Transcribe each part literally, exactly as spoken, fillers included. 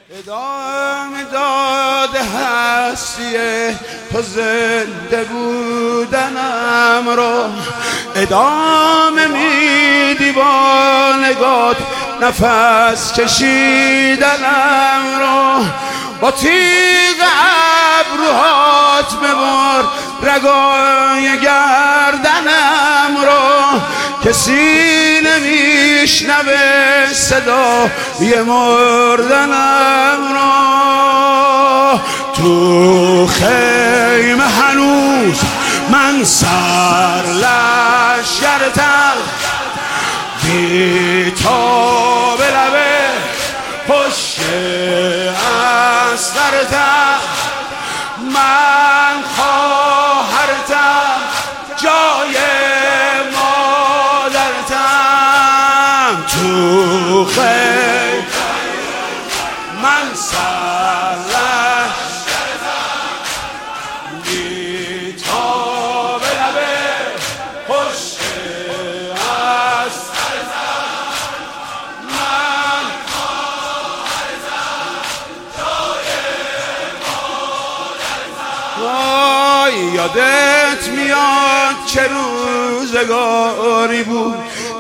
ادامه داده هستیه تو زنده بودنم رو، ادامه میدی با نگات نفس کشیدنم رو، با تیغ ابروهات ببر رگای گردنم رو، کسی نمیشنوه صدای مردنم رو. تو خیمه هنوز من سر لشکرتم، بی تا به لبه پشت استرتم، من خواهرتم جای مادرتم. تو خیمه من سر لشکرتم، بی تا به لبه پشت استرتم، من خواهرتم جای مادرتم. وای یادت میاد چه روزگاری بود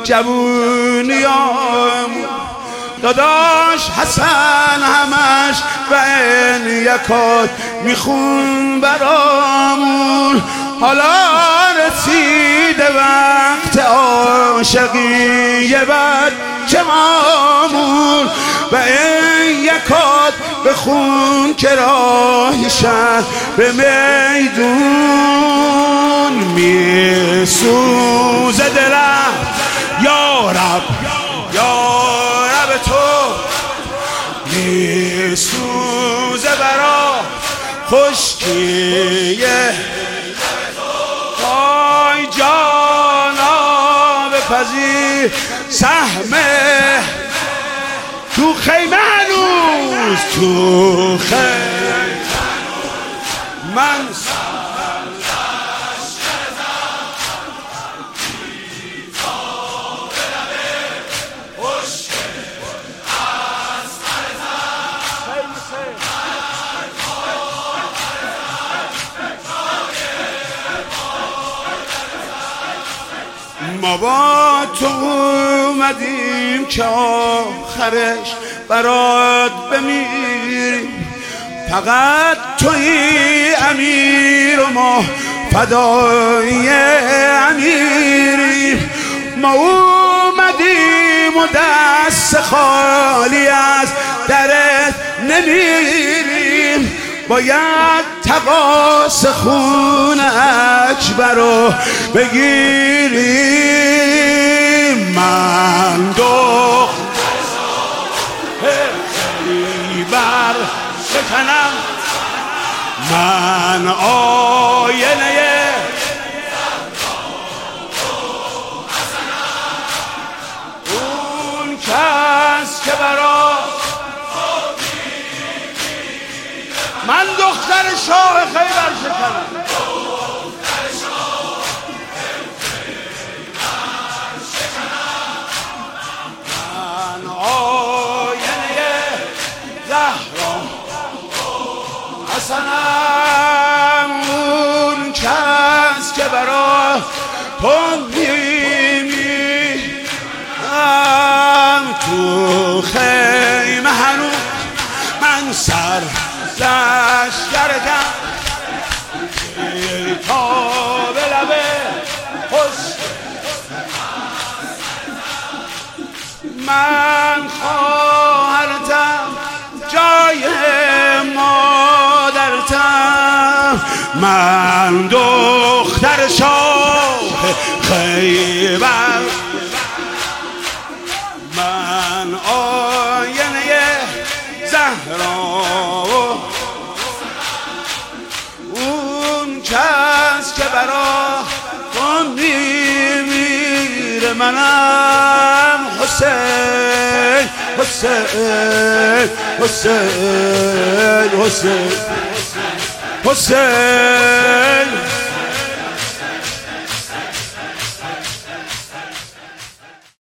جوونیامون، داداش حسن همش و این یکات میخون برامون، حالا رسیده وقت عاشقی بچه مامون، و این یکات بخون که راهی شهر به میدون میسوزه دلم. یا رب یا رب تو میسوزه برا خشکیه، وای جانا بپذیر سهمه. تو خیمه هنوز تو خیمه من ما با تو اومدیم که آخرش برات بمیریم، فقط توی امیر و ما فدای امیریم. ما اومدیم و دست خالی از درت نمیریم، باید تقاس خون اکبر رو بگیریم. من دختر خیبر شکنم، من آینه اون کس که برا من دختر شاه خیبر شکنم، من آینه زهرا حسنم، اون کس که برا تو میمیرم. تو خیمه هنوز من سر لشکرتم، تا به لبه پشت من خواهرتم جای مادرتم، من دختر شاه خیبر، من آینه زهرا، اون کس که برا تو میمیره. منم حسین حسین حسین حسین حسین